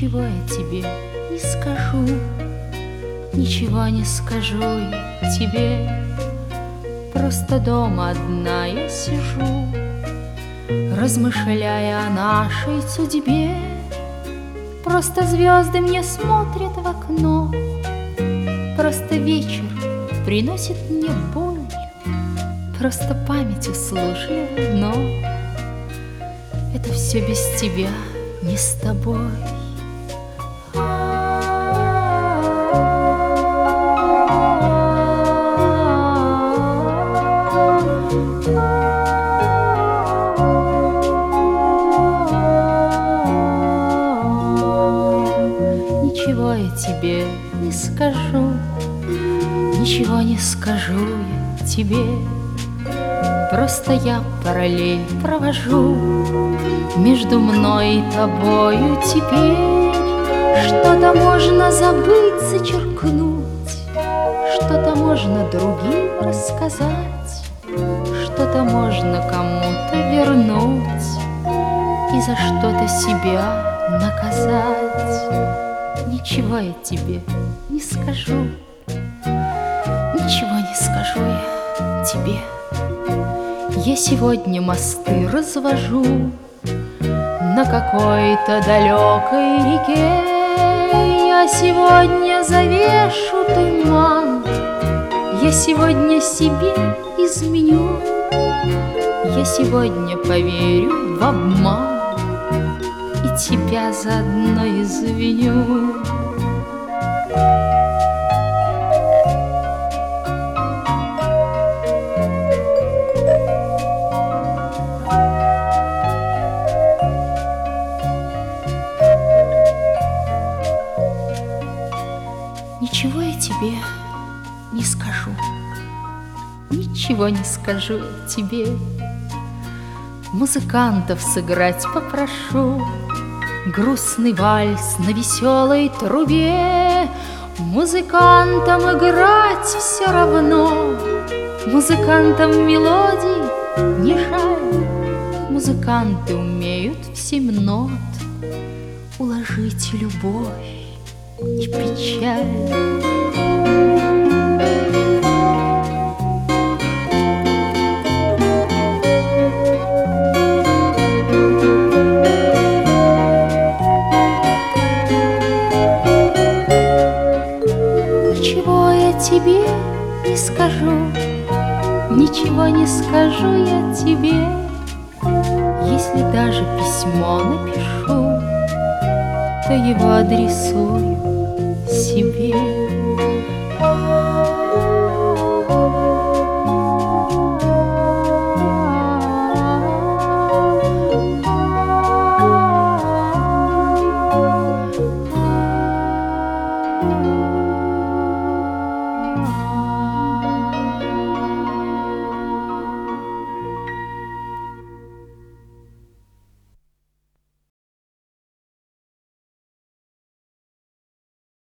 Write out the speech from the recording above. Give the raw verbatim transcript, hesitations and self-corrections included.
Ничего я тебе не скажу, ничего не скажу я тебе. Просто дома одна я сижу, размышляя о нашей судьбе. Просто звезды мне смотрят в окно, просто вечер приносит мне боль, просто память услужлива, но это все без тебя, не с тобой. Ничего я тебе не скажу, ничего не скажу я тебе. Просто я параллель провожу между мной и тобою теперь. Что-то можно забыть, зачеркнуть, что-то можно другим рассказать, что-то можно кому-то вернуть и за что-то себя наказать. Ничего я тебе не скажу, ничего не скажу я тебе. Я сегодня мосты развожу на какой-то далекой реке. Я сегодня завешу туман, я сегодня себе изменю, я сегодня поверю в обман и тебя заодно извиню. Ничего я тебе не скажу, ничего не скажу я тебе. Музыкантов сыграть попрошу грустный вальс на веселой трубе. Музыкантам играть все равно, музыкантам мелодий не жаль. Музыканты умеют в семь нот уложить любовь и печаль. Ничего я тебе не скажу, ничего не скажу я тебе. Если даже письмо напишу, то его адресую себе.